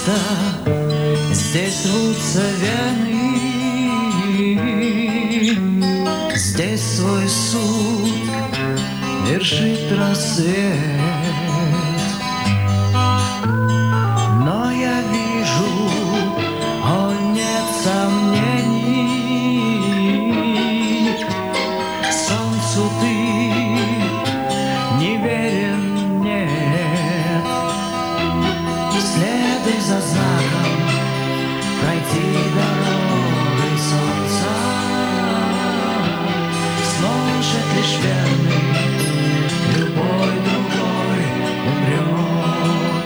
место, здесь рвутся вены, здесь свой суд вершит рассвет. Но я вижу, о, нет сомнений, солнцу ты не верен, нет. Следуй за знаком, пройти дорогой солнца, сможет лишь верный, любой другой умрет.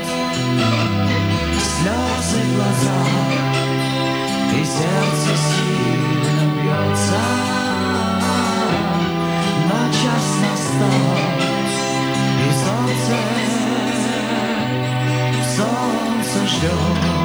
Слезы в глазах, и сердце сильно бьется, но час настал, и солнце ждет.